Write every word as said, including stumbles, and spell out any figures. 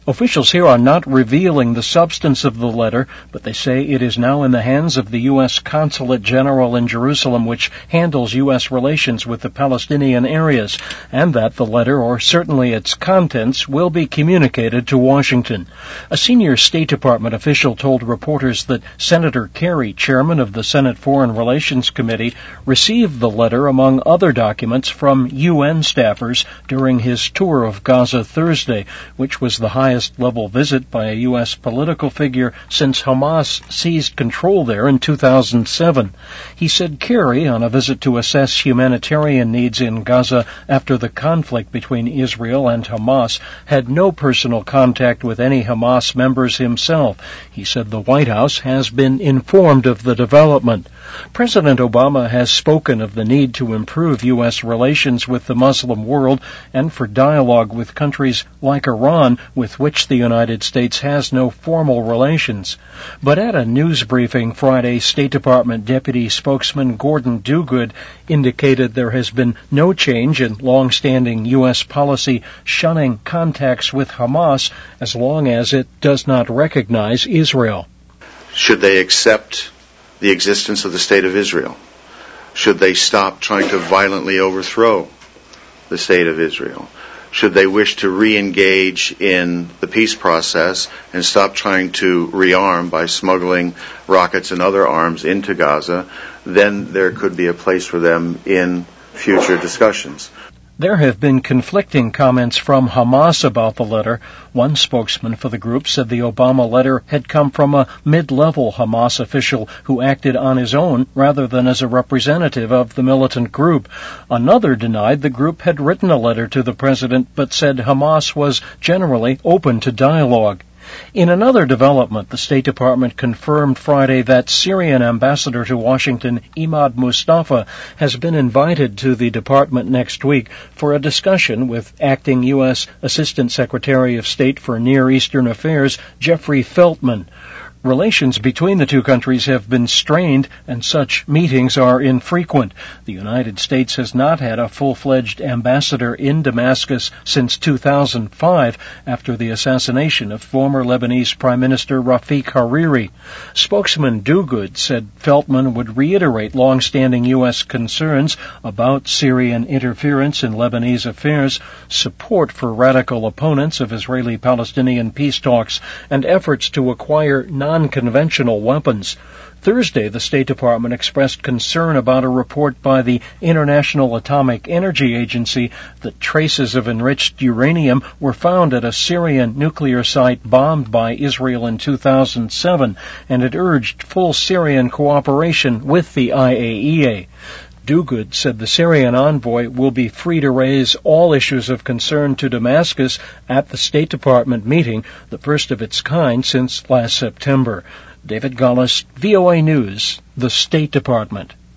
Officials here are not revealing the substance of the letter, but they say it is now in the hands of the U S Consulate General in Jerusalem, which handles U S relations with the Palestinian areas, and that the letter, or certainly its contents, will be communicated to Washington. A senior State Department official told reporters that Senator Kerry, chairman of the Senate Foreign Relations Committee, received the letter among other documents from U N staffers during his tour of Gaza Thursday, which was the highest level visit by a U S political figure since Hamas seized control there in two thousand seven. He said Kerry, on a visit to assess humanitarian needs in Gaza after the conflict between Israel and Hamas, had no personal contact with any Hamas members himself. He said the White House has been informed of the development. President Obama has spoken of the need to improve U S relations with the Muslim world and for dialogue with countries like Iran, with which the United States has no formal relations. But at a news briefing Friday, State Department Deputy Spokesman Gordon Duguid indicated there has been no change in long-standing U S policy shunning contacts with Hamas as long as it does not recognize Israel. Should they accept the existence of the State of Israel? Should they stop trying to violently overthrow the State of Israel? Should they wish to re-engage in the peace process and stop trying to rearm by smuggling rockets and other arms into Gaza, then there could be a place for them in future discussions. There have been conflicting comments from Hamas about the letter. One spokesman for the group said the Obama letter had come from a mid-level Hamas official who acted on his own rather than as a representative of the militant group. Another denied the group had written a letter to the president but said Hamas was generally open to dialogue. In another development, the State Department confirmed Friday that Syrian ambassador to Washington, Imad Mustafa, has been invited to the department next week for a discussion with acting U S Assistant Secretary of State for Near Eastern Affairs, Jeffrey Feltman. Relations between the two countries have been strained, and such meetings are infrequent. The United States has not had a full-fledged ambassador in Damascus since two thousand five, after the assassination of former Lebanese Prime Minister Rafiq Hariri. Spokesman Duguid said Feltman would reiterate long-standing U S concerns about Syrian interference in Lebanese affairs, support for radical opponents of Israeli-Palestinian peace talks, and efforts to acquire non-conventional weapons. Thursday, the State Department expressed concern about a report by the International Atomic Energy Agency that traces of enriched uranium were found at a Syrian nuclear site bombed by Israel in two thousand seven, and it urged full Syrian cooperation with the I A E A. Duguid said the Syrian envoy will be free to raise all issues of concern to Damascus at the State Department meeting, the first of its kind since last September. David Gullis, V O A News, the State Department.